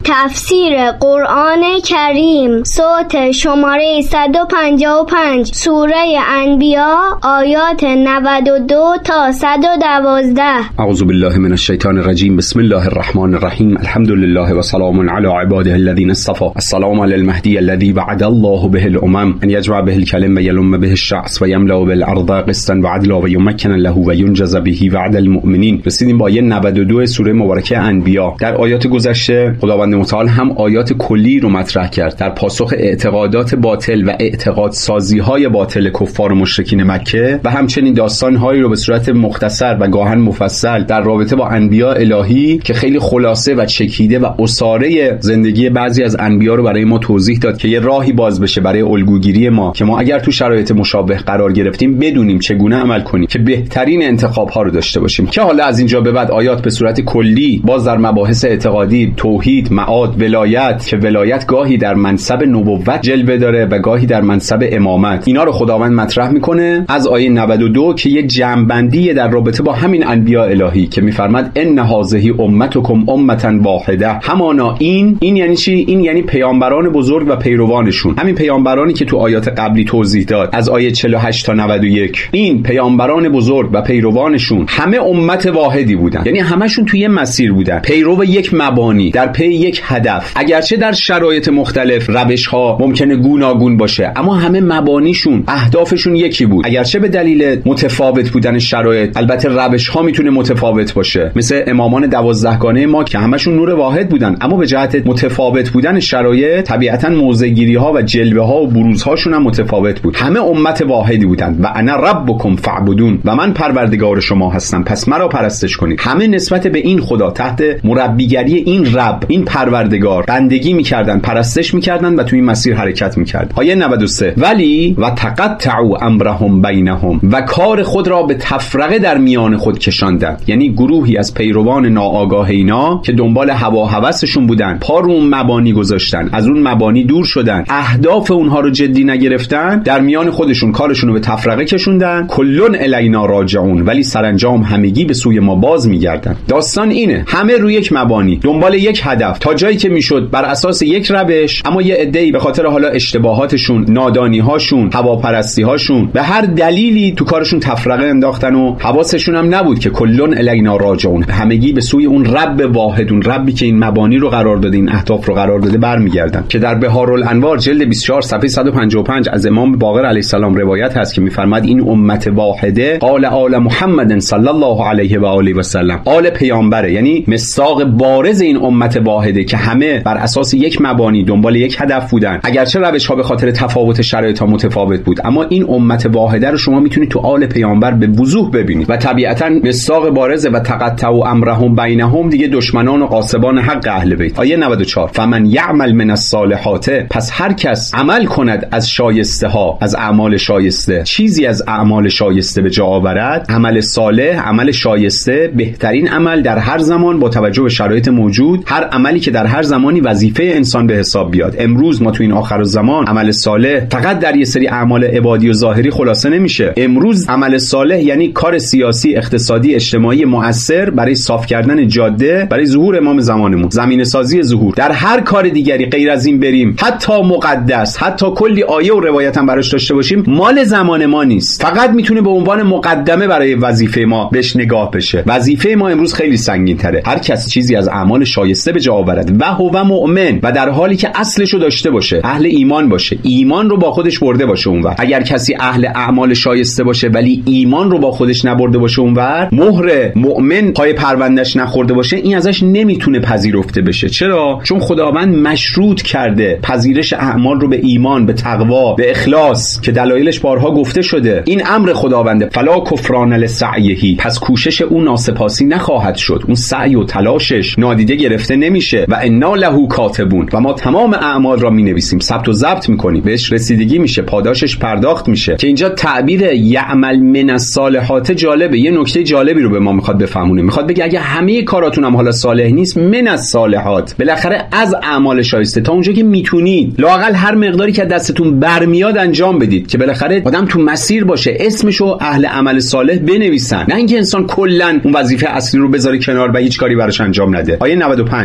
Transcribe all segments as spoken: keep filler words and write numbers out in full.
تفسیر قرآن کریم صوت شماره صد و پنجاه و پنج سوره انبیاء آیات نود و دو تا صد و دوازده. اعوذ بالله من الشیطان الرجیم. بسم الله الرحمن الرحیم. الحمد لله و سلام علی عباده الذین اصطفى. السلام علی المهدی الذی وعد الله به الامم ان یجمع به الکلم و یلم به الشعث و یملأ بالارض قسطا و عدلا و یمکن له و ینجز به وعد المؤمنین. رسیدیم با آیه نود و دو سوره مبارکه انبیاء. در آیات گذشته خداوند متعال هم آیات کلی رو مطرح کرد در پاسخ اعتقادات باطل و اعتقاد سازی های باطل کفار و مشرکین مکه و همچنین داستان هایی رو به صورت مختصر و گاهن مفصل در رابطه با انبیاء الهی که خیلی خلاصه و چکیده و اساره زندگی بعضی از انبیاء رو برای ما توضیح داد که یه راهی باز بشه برای الگوگیری ما که ما اگر تو شرایط مشابه قرار گرفتیم بدونیم چگونه عمل کنیم که بهترین انتخاب ها رو داشته باشیم. که حالا از اینجا به بعد آیات به صورت کلی باز در مباحث اعتقادی، توحید، معاد، ولایت که ولایت گاهی در منصب نبوت جلوه داره و گاهی در منصب امامت، اینا رو خداوند مطرح میکنه از آیه نود و دو که یه جمع‌بندی در رابطه با همین انبیاء الهی که میفرماد ان هذه امتکم امه واحده. همانا این این یعنی چی؟ این یعنی پیامبران بزرگ و پیروانشون، همین پیامبرانی که تو آیات قبلی توضیح داد از آیه چهل و هشت تا نود و یک. این پیامبران بزرگ و پیروانشون همه امت واحدی بودن، یعنی همشون توی یه مسیر بودن، پیرو یک مبانی، در پی یک هدف. اگرچه در شرایط مختلف روش‌ها ممکنه گوناگون باشه اما همه مبانیشون، اهدافشون یکی بود. اگرچه به دلیل متفاوت بودن شرایط البته روش‌ها میتونه متفاوت باشه، مثل امامان دوازدهگانه ما که همشون نور واحد بودن اما به جهت متفاوت بودن شرایط طبیعتاً موضع‌گیری‌ها و جلوه‌ها و بروزهاشون هم متفاوت بود. همه امت واحدی بودن و انا ربکم فاعبدون، و من پروردگار شما هستم پس مرا پرستش کنید. همه نسبت به این خدا تحت مربیگری این رب، این پروردگار بندگی میکردن، پرستش میکردن و توی این مسیر حرکت میکردن. آیه نود و سه ولی و تقطعوا امرهم بینهم، و کار خود را به تفرقه در میان خود کشاندند. یعنی گروهی از پیروان ناآگاه اینا که دنبال هوا و هوسشون بودن پا رو اون مبانی گذاشتن، از اون مبانی دور شدن، اهداف اونها رو جدی نگرفتن، در میان خودشون کارشون رو به تفرقه کشوندن. کلون الینا راجعون، ولی سرانجام همگی به سوی ما باز میگردن. داستان اینه، همه روی یک مبانی دنبال یک هدف، تا جایی که میشد بر اساس یک روش، اما یه عده‌ای به خاطر حالا اشتباهاتشون، نادانی‌هاشون، هواپرستی‌هاشون به هر دلیلی تو کارشون تفرقه انداختن و حواسشون هم نبود که کلون الینا راجعون، همگی به سوی اون رب واحد، اون ربی که این مبانی رو قرار داده، این اهداف رو قرار داده برمیگردن. که در بهارالانوار جلد بیست و چهار صفحه صد و پنجاه و پنج از امام باقر علیه السلام روایت هست که می‌فرماد این امت واحده قال آل محمد صلی الله علیه و آله و سلم، آل پیامبره، یعنی مصداق بارز این امت واحده که همه بر اساس یک مبانی دنبال یک هدف بودن. اگرچه روش‌ها به خاطر تفاوت شرایط‌ها متفاوت بود اما این امت واحده رو شما میتونید تو آل پیامبر به وضوح ببینید و طبیعتاً مصداق بارز و تقطعوا امرهم بینهم دیگه دشمنان و غاصبان حق اهل بیت. آیه نود و چهار فمن یعمل من الصالحات، پس هر کس عمل کند از شایسته ها، از اعمال شایسته، چیزی از اعمال شایسته به جا آورد، عمل صالح، عمل شایسته، بهترین عمل در هر زمان با توجه به شرایط موجود، هر عملی که در هر زمانی وظیفه انسان به حساب بیاد. امروز ما تو این آخرالزمان عمل صالح فقط در یه سری اعمال عبادی و ظاهری خلاصه نمیشه. امروز عمل صالح یعنی کار سیاسی، اقتصادی، اجتماعی مؤثر برای صاف کردن جاده برای ظهور امام زمانمون، زمینه سازی ظهور. در هر کار دیگری غیر از این بریم حتی مقدس، حتی کلی آیه و روایت هم براش داشته باشیم، مال زمان ما نیست، فقط میتونه به عنوان مقدمه برای وظیفه ما بهش نگاه بشه. وظیفه ما امروز خیلی سنگین تره. هر کس چیزی از اعمال شایسته به جا آورد و هو مؤمن، و در حالی که اصلشو داشته باشه، اهل ایمان باشه، ایمان رو با خودش برده باشه اونور. اگر کسی اهل اعمال شایسته باشه ولی ایمان رو با خودش نبرده باشه اونور، مهر مؤمن پای پروندهش نخورده باشه، این ازش نمیتونه پذیرفته بشه. چرا؟ چون خداوند مشروط کرده پذیرش اعمال رو به ایمان، به تقوا، به اخلاص که دلایلش بارها گفته شده. این امر خداونده، فلا کفران لسعیه، پس کوشش اون ناسپاسی نخواهد شد، اون سعی و تلاشش نادیده گرفته نمیشه. و انا له کاتبون، و ما تمام اعمال را مینویسیم، ثبت و ضبط میکنیم، بهش رسیدگی میشه، پاداشش پرداخت میشه. که اینجا تعبیر یعمل من الصالحات جالبه، یه نکته جالبی رو به ما میخواد بفهمونه. میخواد بگه اگه همه کاراتون هم حالا صالح نیست، من الصالحات، بالاخره از اعمال شایسته تا اونجا که میتونید لااقل هر مقداری که دستتون برمیاد انجام بدید که بالاخره آدم تو مسیر باشه، اسمشو اهل عمل صالح بنویسن، نه اینکه انسان کلا اون وظیفه اصلی رو بذاره کنار و هیچ کاری براش انجام نده. آیه نود و پنج و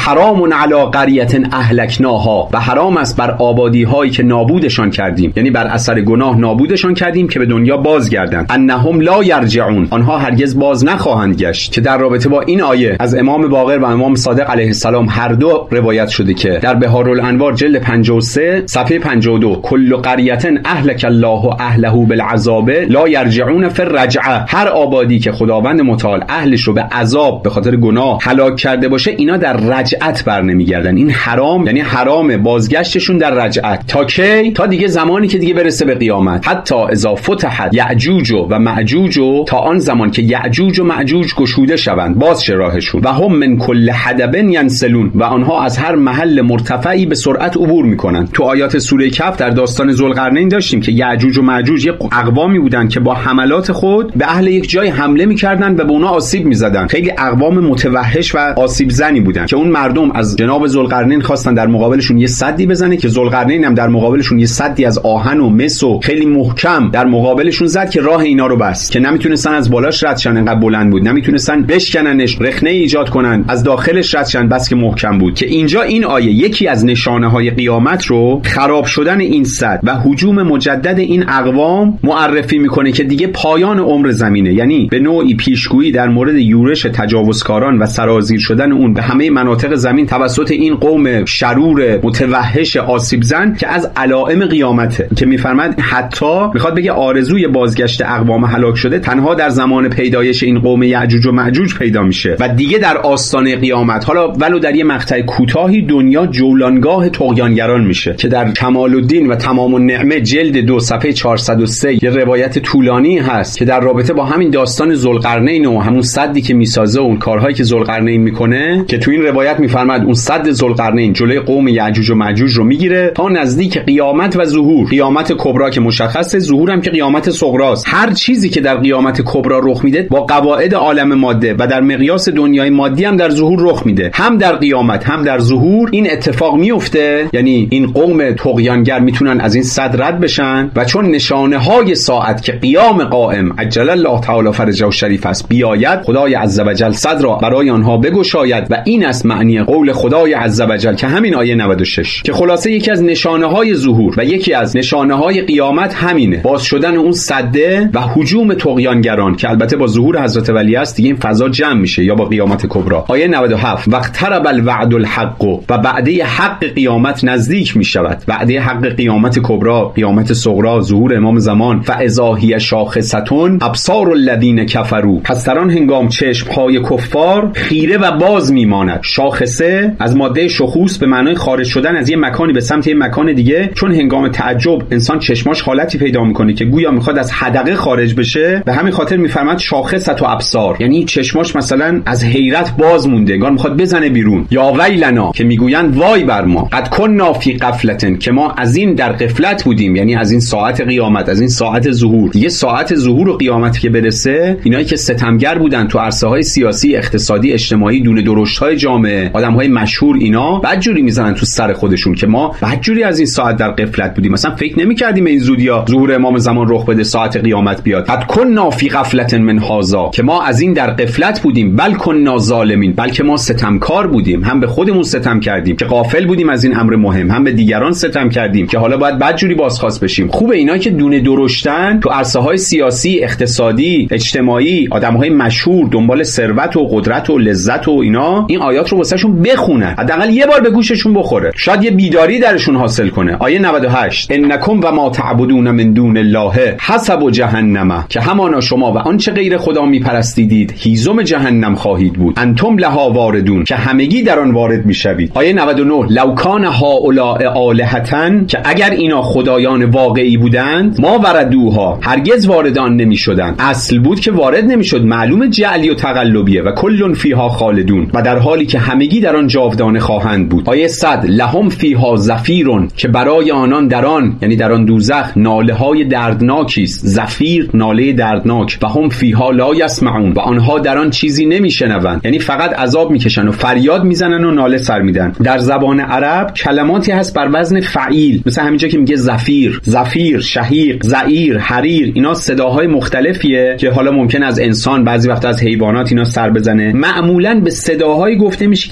حرام علی قریة اهلکناها، و حرام است بر آبادی هایی که نابودشان کردیم، یعنی بر اثر گناه نابودشان کردیم که به دنیا بازگردند. انهم لا یرجعون، آنها هرگز باز نخواهند گشت. که در رابطه با این آیه از امام باقر و امام صادق علیه السلام هر دو روایت شده که در بهارالانوار جلد پنجاه و سه صفحه پنجاه و دو کل قریة اهلک الله اهله بالعذاب لا یرجعون فی الرجعه، هر آبادی که خداوند متعال اهلش رو به عذاب به خاطر گناه هلاک کرده باشه اینا در رجعت بر نمیگردن. این حرام، یعنی حرام بازگشتشون در رجعت. تا کی؟ تا دیگه زمانی که دیگه برسه به قیامت. حتی اذا فتحت یأجوج و مأجوج، تا آن زمان که یأجوج و مأجوج گشوده شوند، باز شه راهشون. و هم من کل حدب ینسلون، و آنها از هر محل مرتفعی به سرعت عبور میکنن. تو آیات سوره کهف در داستان ذوالقرنین داشتیم که یأجوج و مأجوج یک اقوامی بودن که با حملات خود به اهل یک جای حمله میکردن و به اونا آسیب میزدن. خیلی اقوام متوحش و آسیب زنی بودن که اون مردم از جناب ذوالقرنین خواستن در مقابلشون یه سدی بزنه که ذوالقرنین هم در مقابلشون یه سدی از آهن و مس و خیلی محکم در مقابلشون زد که راه اینا رو بست، که نمیتونستن از بالاش رد شن، انقدر بلند بود، نمیتونستن بشکننش، رخنه ایجاد کنن، از داخلش رد شن، بس که محکم بود. که اینجا این آیه یکی از نشانه های قیامت رو، خراب شدن این سد و هجوم مجدد این اقوام معرفی میکنه که دیگه پایان عمر زمینه، یعنی به نوعی پیشگویی در مورد یورش تجاوزکاران و سرازیر شدن اون به همه مناطق زمین توسط این قوم شرور متوحش آسیب زن که از علائم قیامته. که میفرماد حتی میخواد بگه آرزوی بازگشت اقوام هلاک شده تنها در زمان پیدایش این قوم یأجوج و مأجوج پیدا میشه و دیگه در آستانه قیامت، حالا ولو در یه مقطع کوتاهی، دنیا جولانگاه طغیانگران میشه. که در کمال الدین و تمام النعمه جلد دو صفحه چهارصد و سه یه روایت طولانی هست که در رابطه با همین داستان ذوالقرنین و همون سدی که میسازه و اون کارهایی که ذوالقرنین میکنه، که تو این روایت میفرماد اون سد ذوالقرنین جلوی قوم یأجوج و مأجوج رو میگیره تا نزدیک قیامت و ظهور. قیامت کبرا که مشخصه، ظهور هم که قیامت صغراست. هر چیزی که در قیامت کبرا رخ میده با قواعد عالم ماده و در مقیاس دنیای مادی هم در ظهور رخ میده. هم در قیامت هم در ظهور این اتفاق میفته، یعنی این قوم طغیانگر میتونن از این صد رد بشن و چون نشانه های ساعت که قیام قائم عجل الله تعالی فرجه شریف است بیاید، خدای عزوجل صد را برای آنها بگشاید و این است معنی قول خدای عزوجل که همین آیه نود و شش، که خلاصه یکی از نشانه های ظهور و یکی از نشانه های قیامت همینه، باز شدن اون سده و هجوم طغیانگران که البته با ظهور حضرت ولی است دیگه این فضا جمع میشه یا با قیامت کبرا. آیه نود و هفت وقترب الوعد الحق، و بعده حق قیامت نزدیک میشود. بعده حق قیامت کبرا، قیامت صغرا، ظهور امام زمان. فاذا هی شاخصتون ابصار الذین کفروا، پس در آن هنگام چشم های کفار خیره و باز میماند. شاخصه از ماده شخوص به معنای خارج شدن از یه مکانی به سمت یه مکان دیگه، چون هنگام تعجب انسان چشماش حالتی پیدا میکنه که گویا میخواد از حدقه خارج بشه، به همین خاطر میفرماد شاخصت و ابصار، یعنی چشماش مثلا از حیرت باز مونده، انگار میخواد بزنه بیرون. یا ویلنا، که میگویند وای بر ما، قد کنا فی غفلة، که ما از این در غفلت بودیم، یعنی از این ساعت قیامت، از این ساعت ظهور. دیگه ساعت ظهور و قیامت که برسه، اینایی که ستمگر بودن تو عرصه‌های سیاسی، اقتصادی، اجتماعی، دونه درشت‌های جامعه، آدم‌های مشهور، اینا بدجوری میزنن تو سر خودشون که ما بدجوری از این ساعت در غفلت بودیم، مثلا فکر نمی‌کردیم این زودیا ظهور امام زمان رخ بده، ساعت قیامت بیاد. قد کنا فی غفلة من هذا، که ما از این در غفلت بودیم. بل کنا ظالمین، بلکه ما ستمکار بودیم، هم به خودمون ستم کردیم که غافل بودیم از این امر مهم، هم به دیگران ستم کردیم که حالا باید بدجوری بازخواست بشیم. خوبه اینا که دونه درشتن تو عرصه‌های سیاسی، اقتصادی، اجتماعی، آدم‌های مشهور دنبال ثروت و قدرت و لذت و اینا، این آیات رو واسهشون بخونن، حداقل یه بار به گوششون بخوره، شاید یه بیداری درشون حاصل کنه. آیه نود و هشت انکم و ما تعبدون من دون الله حسب جهنم، که همانا شما و آنچه غیر خدا میپرستیدید هیزم جهنم خواهید بود. انتم لها واردون، که همگی در آن وارد میشوید. آیه نود و نه لو کان هؤلاء آلهةً، که اگر اینا خدایان واقعی بودند، ما وردوها، هرگز وارد آن نمیشدند. اصل بود که وارد نمیشد، معلومه جعلی و تقلبیه. و کلن فیها خالدون، و در حالی که همگی در آن جاودانه خواهند بود. آیه صد لهم فیها زفیرون، که برای آنان در آن، یعنی در آن دوزخ، ناله های دردناکی است. زفیر ناله دردناک. و هم فیها لا یسمعون، و آنها در آن چیزی نمیشنوند، یعنی فقط عذاب میکشن و فریاد میزنن و ناله سر میدن. در زبان عرب کلماتی هست بر وزن فعیل، مثلا همینجا که میگه زفیر، زفیر، شهیق، زعیر، حریر، اینا صداهای مختلفیه که حالا ممکن از انسان، بعضی وقتا از حیوانات اینا سر بزنه. معمولا به صداهایی گفته میشه که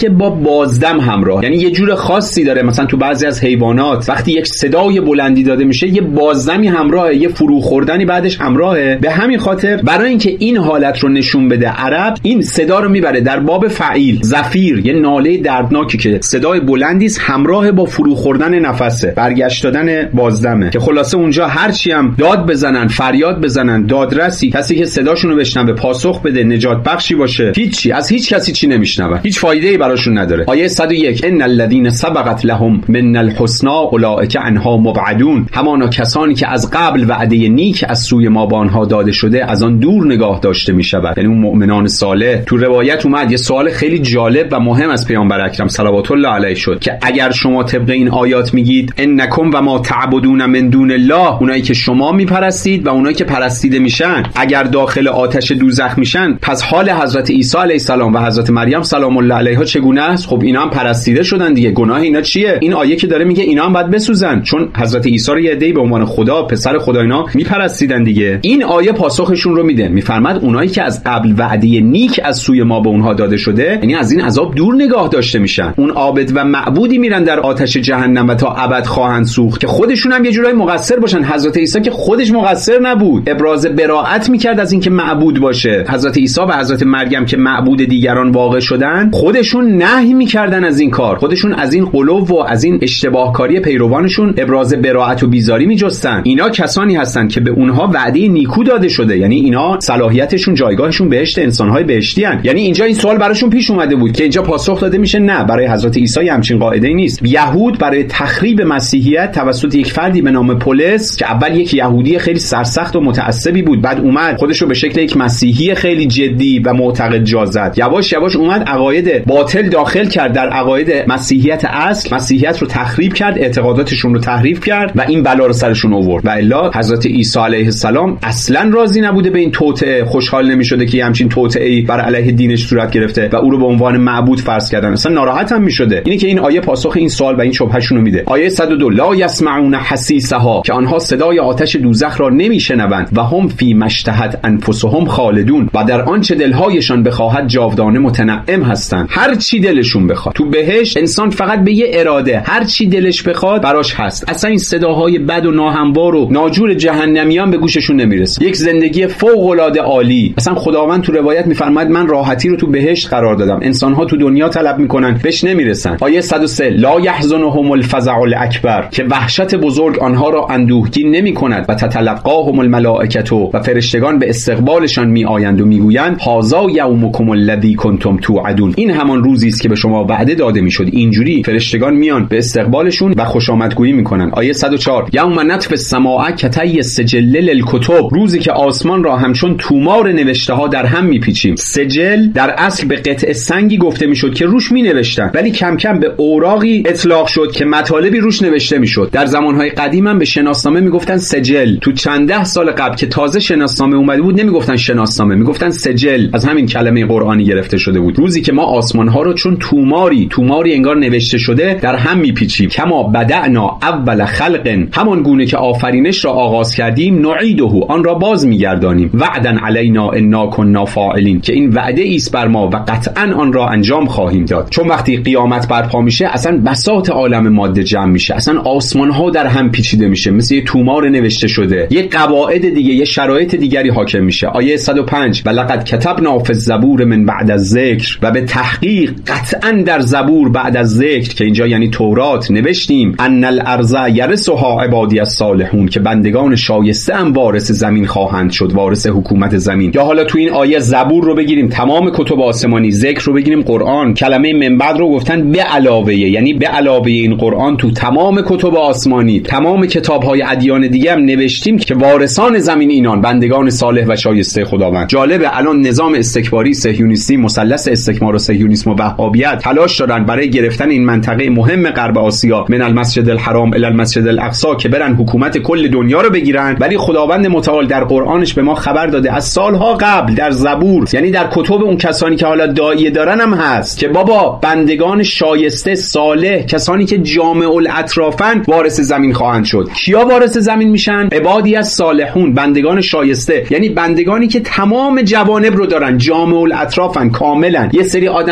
که با بازدم همراه، یعنی یه جور خاصی داره. مثلا تو بعضی از حیوانات وقتی یک صدای بلندی داده میشه یه بازدمی همراهه، یه فرو خوردنی بعدش همراهه. به همین خاطر برای اینکه این حالت رو نشون بده عرب این صدا رو میبره در باب فعیل، زفیر، یه ناله دردناکی که صدای بلندی است همراه با فرو خوردن نفسه، برگشت دادن بازدمه، که خلاصه اونجا هرچی هم داد بزنن، فریاد بزنن، دادرسی، کسی که صداشون رو بشنوه پاسخ بده، نجات بخشی باشه، هیچی از هیچ کسی چی نمیشنوه، هیچ فایده‌ای براشون نداره. آیه صد و یک ان الذين سبقت لهم من الحسنى اولئک عنها مبعدون، همانا کسانی که از قبل وعده نیک از سوی ما به آنها داده شده از آن دور نگاه داشته میشود، یعنی اون مؤمنان صالح. تو روایت اومد یه سوال خیلی جالب و مهم از پیامبر اکرم صلوات الله علیه شد که اگر شما طبق این آیات میگید انکم و ما تعبدون من دون الله، اونایی که شما میپرستید و اونایی که پرستیده میشن اگر داخل آتش دوزخ میشن، پس حال حضرت عیسی علیه السلام و حضرت مریم سلام الله علیها چگونه است؟ خب اینا هم پرستیده شدن دیگه، گناه اینا چیه؟ این آیه که داره میگه اینا هم باید بسوزن، چون حضرت عیسی رو یه عده‌ای به عنوان خدا، پسر خدا اینا میپرستیدن دیگه. این آیه پاسخشون رو میده، میفرماد اونایی که از قبل وعده نیک از سوی ما به اونها داده شده، یعنی از این عذاب دور نگاه داشته میشن، اون عابد و معبودی میرن در آتش جهنم و تا ابد خواهند سوخت که خودشون هم یه جورایی مقصر باشن. حضرت عیسی که خودش مقصر نبود، ابراز براءت میکرد از اینکه معبود باشه. حضرت عیسی و حضرت مریم که معبود دیگران واقع شدن، خودشون نهی میکردن از این کار، خودشون از این غلو و از این اشتباهکاری پیروانشون ابراز براءت و بیزاری میجستن. اینا کسانی هستن که به اونها وعده نیکو داده شده، یعنی اینا صلاحیتشون، جایگاهشون بهشت، انسانهای بهشتی ان. یعنی اینجا این سوال براشون پیش اومده بود که اینجا پاسخ داده میشه نه، برای حضرت عیسی همچین قاعده‌ای نیست. یهود برای تخریب مسیحیت توسط یک فردی به نام پولس که اول یک یهودی خیلی سرسخت و متعصبی بود، بعد اومد خودش رو به شکل یک مسیحی خیلی جدی و معتقد جا زد، یواش یواش اومد عقاید باطل داخل کرد در عقاید مسیحیت اصل، مسیحیت رو تخریب کرد، اعتقاداتشون رو تحریف کرد و این بلا رو سرشون آورد. و الا حضرت عیسی علیه السلام اصلا راضی نبوده به این توطئه، خوشحال نمیشده که همچین توطئه‌ای بر علیه دینش صورت گرفته و او رو به عنوان معبود فرض کردن، اصلا ناراحت هم میشده. اینی که این آیه پاسخ این سوال و این شبههشون رو میده. آیه صد و دو لا یسمعون حسیسها، که آنها صدای آتش دوزخ را نمیشنوند و هم فی مشتهت انفسهم خالدون، و در آنچه دلهایشان بخواهد جاودانه متنعم هستند. هر چی دلشون بخواد تو بهشت، انسان فقط به یه اراده هر چی دلش بخواد براش هست. اصلا این صداهای بد و ناهموار و ناجور جهنمیان به گوششون نمیرسه. یک زندگی فوق العاده عالی. اصلا خداوند تو روایت میفرماید من راحتی رو تو بهشت قرار دادم، انسان‌ها تو دنیا طلب میکنن بهش نمیرسن. آیه صد و سه لا یحزنهم الفزع الاکبر، که وحشت بزرگ آنها را اندوهگین نمیکند و تتلقاهم الملائکه، و فرشتگان به استقبالشان میآیند و میگویند هذا یومکم الذی کنتم توعدون، این همان روزی است که به شما وعده داده میشد. اینجوری فرشتگان میان به استقبالشون و خوشامدگویی میکنن. آیه صد و چهار یوم نطف السماء کطی السجل للکتب، روزی که آسمان را همچون تومار نوشته ها در هم میپیچیم. سجل در اصل به قطعه سنگی گفته میشد که روش مینوشتن، ولی کم کم به اوراقی اطلاق شد که مطالبی روش نوشته میشد. در زمانهای قدیم هم به شناسنامه میگفتن سجل. تو چند ده سال قبل که تازه شناسنامه اومده بود نمیگفتن شناسنامه، میگفتن سجل، از همین کلمه قرآنی گرفته شده بود. روزی که ما آسمان ها رو چون توماری توماری انگار نوشته شده در هم میپیچیم. کما بدعنا اول خلق، همان گونه که آفرینش را آغاز کردیم، نعیده، آن را باز میگردانیم. وعدا علینا انا كنا فاعلین، که این وعده ایست بر ما و قطعا آن را انجام خواهیم داد. چون وقتی قیامت برپا میشه اصلا بساط عالم ماده جمع میشه، اصلا آسمان ها در هم پیچیده میشه، مثل یه تومار نوشته شده، یه قواعد دیگه، یه شرایط دیگری حاکم میشه. آیه صد و پنج و لقد کتبنا فی الزبور من بعد الذکر، و به تحقیق قطعا در زبور بعد از ذکر، که اینجا یعنی تورات، نوشتیم ان الارض یرثها عبادی الصالحون، که بندگان شایسته هم وارث زمین خواهند شد، وارث حکومت زمین. یا حالا تو این آیه زبور رو بگیریم، تمام کتب آسمانی، ذکر رو بگیریم، قرآن، کلمه من بعد رو گفتن به علاوه، یعنی به علاوه این قرآن تو تمام کتب آسمانی، تمام کتاب‌های ادیان دیگه هم نوشتیم که وارثان زمین اینان، بندگان صالح و شایسته خداوند. جالبه الان نظام استکباری صهیونیستی، مثلث استکبار و صهیونیسم و وهابیت تلاش دارن برای گرفتن این منطقه مهم غرب آسیا، من المسجد الحرام الی المسجد الاقصی، که برن حکومت کل دنیا رو بگیرن. ولی خداوند متعال در قرآنش به ما خبر داده از سالها قبل در زبور، یعنی در کتب اون کسانی که حالا داعیه دارن هم هست، که بابا بندگان شایسته صالح، کسانی که جامع الاطرافن، وارث زمین خواهند شد. کیا وارث زمین میشن؟ عبادی از صالحون، بندگان شایسته، یعنی بندگانی که تمام جوانب رو دارن، جامع الاطرافن، کاملا. یه سری آدم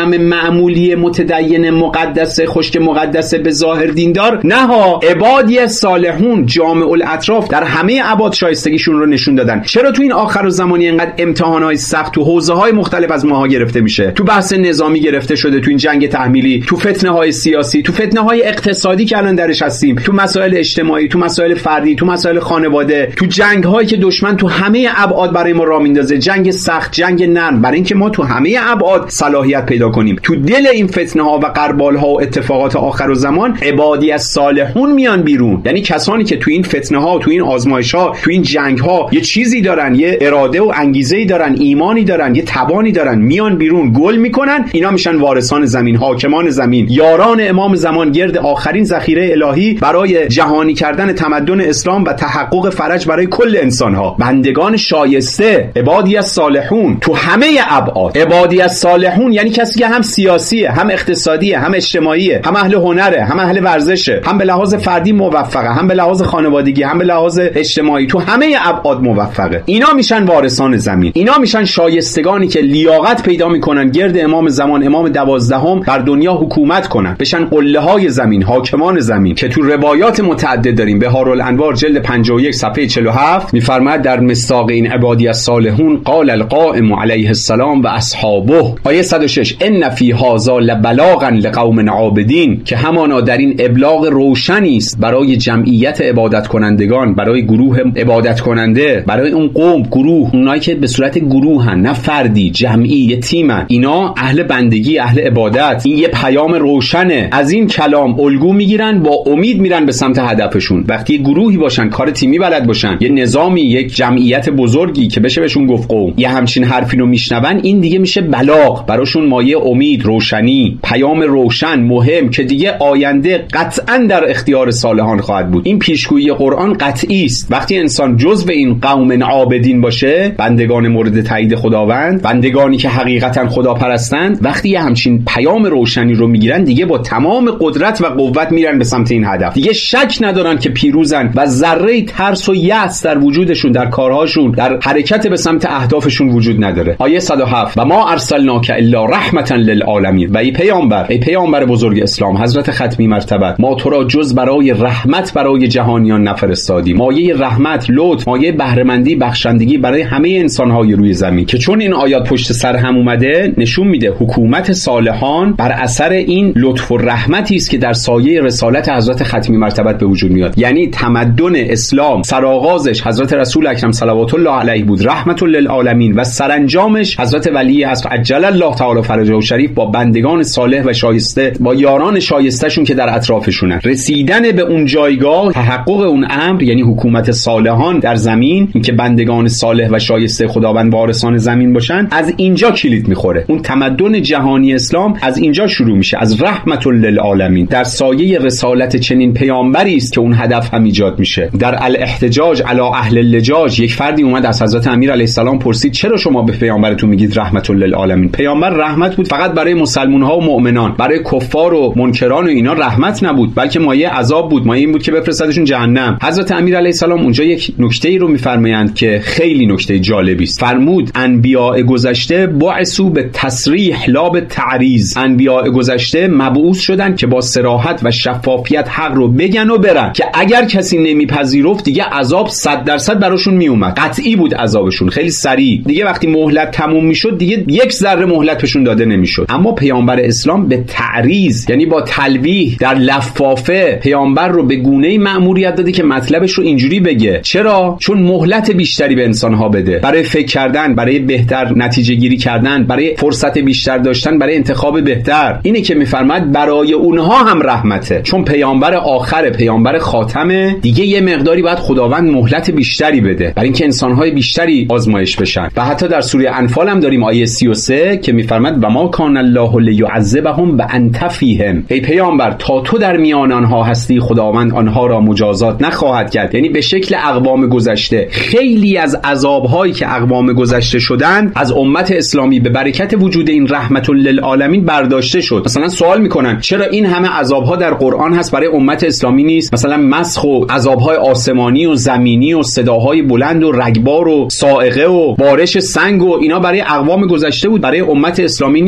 معمولی متدین مقدس خشک مقدس به ظاهر دیندار، نه ها، عبادی صالحون جامع الاطراف در همه ابعاد شایستگیشون رو نشون دادن. چرا تو این آخر الزمانی اینقدر امتحانات سخت تو حوزه‌های مختلف از ماها گرفته میشه؟ تو بحث نظامی گرفته شده، تو این جنگ تحمیلی، تو فتنه‌های سیاسی، تو فتنه‌های اقتصادی که الان درش هستیم، تو مسائل اجتماعی، تو مسائل فردی، تو مسائل خانواده، تو جنگ‌هایی که دشمن تو همه ابعاد برای ما راه میندازه، جنگ سخت، جنگ نرم، برای اینکه ما تو همه ابعاد صلاحیت پیدا کنیم. تو دل این فتنه‌ها و غربال‌ها و اتفاقات آخر الزمان عبادی از صالحون میان بیرون، یعنی کسانی که تو این فتنه‌ها، تو این آزمایش‌ها، تو این جنگ‌ها یه چیزی دارن، یه اراده و انگیزه‌ای دارن، ایمانی دارن، یه توانی دارن، میان بیرون، گل میکنن. اینا میشن وارثان زمین، حاکمان زمین، یاران امام زمان گرد آخرین ذخیره الهی برای جهانی کردن تمدن اسلام و تحقق فرج برای کل انسان‌ها. بندگان شایسته، عبادی از صالحون تو همه ابعاد. عبادی از صالحون یعنی کسی که هم سیاسیه، هم اقتصادیه، هم اجتماعیه، هم اهل هنره، هم اهل ورزشه، هم به لحاظ فردی موفقه، هم به لحاظ خانوادگی، هم به لحاظ اجتماعی، تو همه ابعاد موفقه. اینا میشن وارثان زمین. اینا میشن شایستگانی که لیاقت پیدا میکنن گرد امام زمان، امام دوازدهم، بر دنیا حکومت کنن، بشن قله های زمین، حاکمان زمین، که تو روایات متعدد داریم. بهارالانوار جلد پنجاه و یک صفحه چهل و هفت میفرماید در مصداق این عبادی از صالحون قال القائم علیه السلام و اصحابه، آیه صد و شش، ان فی هذا لبلاغا لقوم عابدین، که همانا در این ابلاغ روشنی است برای جمعیت عبادت کنندگان، برای گروه عبادت کننده، برای اون قوم، گروه، اونایی که به صورت گروهن، نه فردی، جمعی، یه تیمن. اینا اهل بندگی، اهل عبادت. این یه پیام روشنه. از این کلام الگو میگیرن، با امید میرن به سمت هدفشون. وقتی یه گروهی باشن، کار تیمی بلد باشن، یه نظامی، یک جمعیت بزرگی که بشه بهشون گفت قوم، یه همچین حرفی رو میشنون، این دیگه میشه بلاغ براشون، مایه امید، روشنی، پیام روشن، مهم، که دیگه آینده قطعاً در اختیار صالحان خواهد بود. این پیشگویی قرآن قطعی است. وقتی انسان جزو این قوم عابدین باشه، بندگان مورد تایید خداوند، بندگانی که حقیقتاً خدا پرستند، وقتی یه همچین پیام روشنی رو میگیرن، دیگه با تمام قدرت و قوت میرن به سمت این هدف. دیگه شک ندارن که پیروزن و ذره ترس و یأس در وجودشون، در کارهاشون، در حرکت به سمت اهدافشون وجود نداره. آیه صد و هفت، و ما ارسلناک الا رحمتا للعالمین، و ای پیامبر، ای پیامبر بزرگ اسلام، حضرت ختمی مرتبه، ما تو را جز برای رحمت برای جهانیان نفرستادیم. مایه رحمت، لطف، مایه بهره‌مندی، بخشندگی برای همه انسان‌های روی زمین. که چون این آیات پشت سر هم اومده، نشون میده حکومت صالحان بر اثر این لطف و رحمتی است که در سایه رسالت حضرت ختمی مرتبه به وجود میاد. یعنی تمدن اسلام سرآغازش حضرت رسول اکرم صلوات الله علیه بود، رحمت للعالمین، و سرانجامش حضرت ولی عصر عجل الله تعالی فرجه شریف با بندگان صالح و شایسته، با یاران شایستهشون که در اطرافشونن. رسیدن به اون جایگاه، تحقق اون امر، یعنی حکومت صالحان در زمین، اینکه بندگان صالح و شایسته خداوند وارثان زمین باشن، از اینجا کلید میخوره. اون تمدن جهانی اسلام از اینجا شروع میشه، از رحمت للعالمین. در سایه رسالت چنین پیامبری است که اون هدف هم ایجاد میشه. در الاحتجاج علی اهل اللجاج، یک فردی اومد از حضرت امیر علیه السلام پرسید چرا شما به پیامبرتون میگید رحمت للعالمین؟ پیامبر رحمت بود فقط برای مسلمان‌ها و مؤمنان، برای کفار و منکران و اینا رحمت نبود، بلکه مایه عذاب بود، مایه این بود که بفرستادشون جهنم. حضرت امیر علیه السلام اونجا یک نکته‌ای رو میفرمایند که خیلی نکته جالبی است. فرمود انبیاء گذشته بعثوا به تصریح لا به تعریض. انبیاء گذشته مبعوث شدن که با صراحت و شفافیت حق رو بگن و برن، که اگر کسی نمیپذیرفت دیگه عذاب صد درصد براشون میومد. قطعی بود عذابشون، خیلی سریع. دیگه وقتی مهلت تموم میشد دیگه یک ذره مهلت بهشون داده نمیشد. اما پیامبر اسلام به تعریض، یعنی با تلویح، در لفافه، پیامبر رو به گونه‌ای مأموریت داده که مطلبش رو اینجوری بگه. چرا؟ چون مهلت بیشتری به انسان‌ها بده، برای فکر کردن، برای بهتر نتیجه گیری کردن، برای فرصت بیشتر داشتن، برای انتخاب بهتر. اینه که میفرماد برای اونها هم رحمته، چون پیامبر آخر، پیامبر خاتمه، دیگه یه مقداری باید خداوند مهلت بیشتری بده برای اینکه انسان‌های بیشتری آزمایش بشن. و حتی در سوره انفال هم داریم آیه سی و سه که میفرماد و ما کان الله لیعذبهم وانت فیهم. ای پیامبر، تا تو در میان آنها هستی خداوند آنها را مجازات نخواهد کرد. یعنی به شکل اقوام گذشته خیلی از عذاب‌هایی که اقوام گذشته شدن از امت اسلامی به برکت وجود این رحمت للعالمین برداشته شد. مثلا سوال میکنن چرا این همه عذاب‌ها در قرآن هست برای امت اسلامی نیست؟ مثلا مسخ و عذاب‌های آسمانی و زمینی و صداهای بلند و رگبار و صاعقه و بارش سنگ و اینا برای اقوام گذشته بود، برای امت اسلامی نیست. الان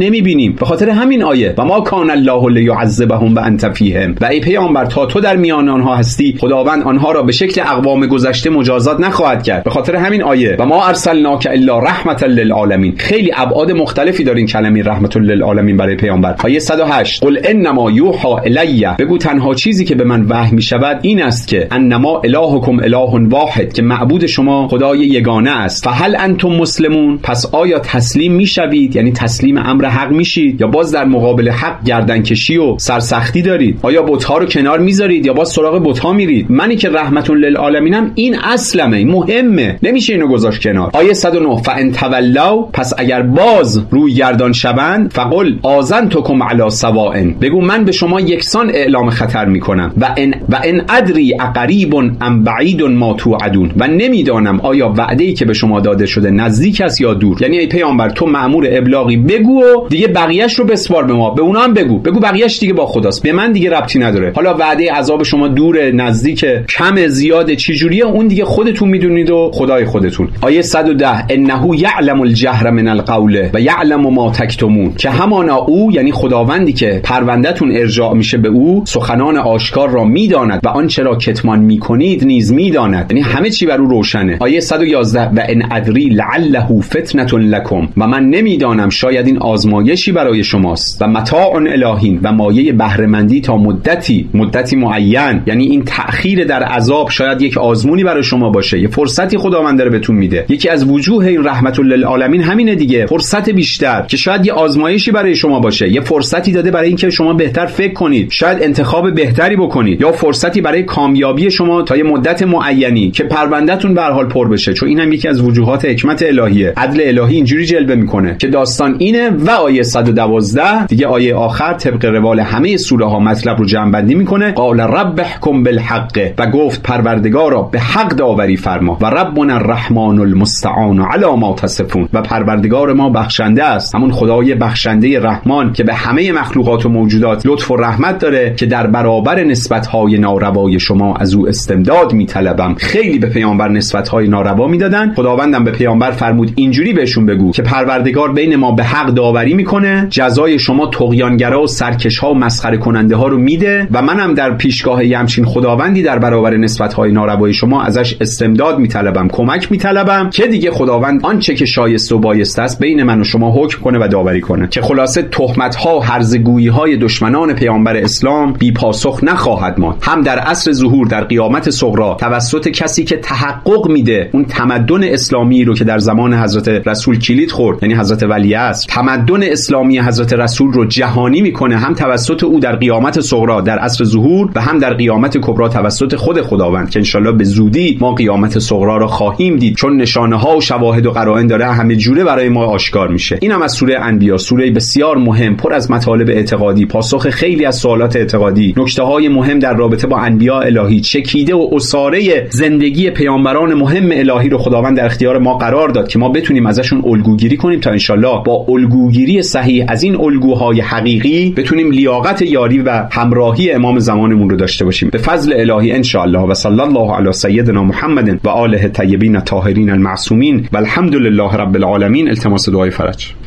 نمیبینیم به خاطر همین آیه و ما کان الله لیعذبهم و انت فیهم، و ای پیامبر تا تو در میان آنها هستی خداوند آنها را به شکل اقوام گذشته مجازات نخواهد کرد. به خاطر همین آیه و ما ارسلناک الا رحمتا للعالمین. خیلی ابعاد مختلفی دارین کلمه رحمت للعالمین برای پیامبر. آیه صد و هشت قل انما یوحى الی، بگو تنها چیزی که به من وحی می شود این است که انما الهکم اله واحد، که معبود شما خدای یگانه است. فهل انتم مسلمون، پس آیا تسلیم میشوید، یعنی تسلیم امر حق میشید، یا باز در مقابل حق گردنکشی و سرسختی دارید؟ آیا بت‌ها رو کنار میذارید یا باز سراغ بت‌ها میرید؟ منی که رحمت للعالمینم این اصلمه، مهمه، نمیشه اینو گذاشت کنار. آیه صد و نه فان تولوا، پس اگر باز روی گردان شوند فقل آذنتکم علی سواء، بگو من به شما یکسان اعلام خطر میکنم. و ان و ان ادری اقریب ام بعید ما توعدون، و نمیدانم آیا وعده‌ای که به شما داده شده نزدیک است یا دور. یعنی ای پیامبر تو مأمور ابلاغی، بگو و دیگه بقیه‌اش رو بسپار به ما، به اونا هم بگو بگو بقیه‌اش دیگه با خداست، به من دیگه ربطی نداره. حالا وعده عذاب شما دور، نزدیک، کم، زیاد، چه جوریه، اون دیگه خودتون میدونید و خدای خودتون. آیه صد و ده انه یعلم الجهر من القول و یعلم ما تکتمون، که همانا او، یعنی خداوندی که پروندهتون ارجاع میشه به او، سخنان آشکار را میداند و آنچه را کتمان میکنید نیز میداند، یعنی همه چی بر او روشنه. آیه صد و یازده و ان ادری لعله فتنه لکم، و من نمیدانم شاید این آزمایشی برای شماست، و متاع الهین، و مایه بهره مندی تا مدتی مدتی معین، یعنی این تأخیر در عذاب شاید یک آزمونی برای شما باشه، یه فرصتی خداوند داره بهتون میده. یکی از وجوه این رحمت للعالمین همینه دیگه، فرصت بیشتر که شاید یه آزمایشی برای شما باشه، یه فرصتی داده برای اینکه شما بهتر فکر کنید، شاید انتخاب بهتری بکنید، یا فرصتی برای کامیابی شما تا یه مدت معینی که پروندهتون به هر حال پر بشه. چون این هم یکی از وجوهات حکمت الهیه، عدل الهی اینجوری جلوه میکنه که داستان اینه. و آیه صد و دوازده دیگه آیه آخر طبق روال همه سوره ها مطلب رو جمع بندی میکنه. قال رب احکم بالحق، و گفت پروردگارا به حق داوری فرما، و ربنا الرحمن المستعان علی ما تصفون، و پروردگار ما بخشنده است، همون خدای بخشنده رحمان که به همه مخلوقات و موجودات لطف و رحمت داره، که در برابر نسبت‌های ناروای شما از او استمداد میطلبم. خیلی به پیامبر نسبت‌های ناروا میدادن، خداوندم به پیامبر فرمود اینجوری بهشون بگو که پروردگار بین ما به حق داوری میکنه، جزای شما طغیانگرا و سرکش‌ها و مسخره کننده ها رو میده، و منم در پیشگاه یمچین خداوندی در برابر نسبت‌های ناروای شما ازش استمداد میطلبم، کمک میطلبم، که دیگه خداوند آنچه که شایسته و بایسته است بین من و شما حکم کنه و داوری کنه، که خلاصه تهمت‌ها و هرزگویی‌های دشمنان پیامبر اسلام بی پاسخ نخواهد ماند، هم در عصر ظهور در قیامت صغری توسط کسی که تحقق میده اون تمدن اسلامی رو که در زمان حضرت رسول کلید خورد، یعنی حضرت ولی است، تمدن اسلامی حضرت رسول رو جهانی میکنه، هم توسط او در قیامت صغری در عصر ظهور و هم در قیامت کبری توسط خود خداوند، که انشالله به زودی ما قیامت صغری رو خواهیم دید، چون نشانه ها و شواهد و قرائن داره همه جوره برای ما آشکار میشه. این هم از سوره انبیا، سوره بسیار مهم، پر از مطالب اعتقادی، پاسخ خیلی از سوالات اعتقادی، نکته های مهم در رابطه با انبیا الهی، چکیده و اساره زندگی پیامبران مهم الهی رو خداوند در اختیار ما قرار داد که ما بتونیم ازشون الگوگیری کنیم، تا انشالله با الگوگیری صحیح از این الگوهای حقیقی بتونیم لیاقت یاری و همراهی امام زمانمون رو داشته باشیم به فضل الهی انشالله. و صلی الله علی سیدنا محمد و آله الطیبین الطاهرین المعصومین و الحمد لله رب العالمین. التماس دعای فرج.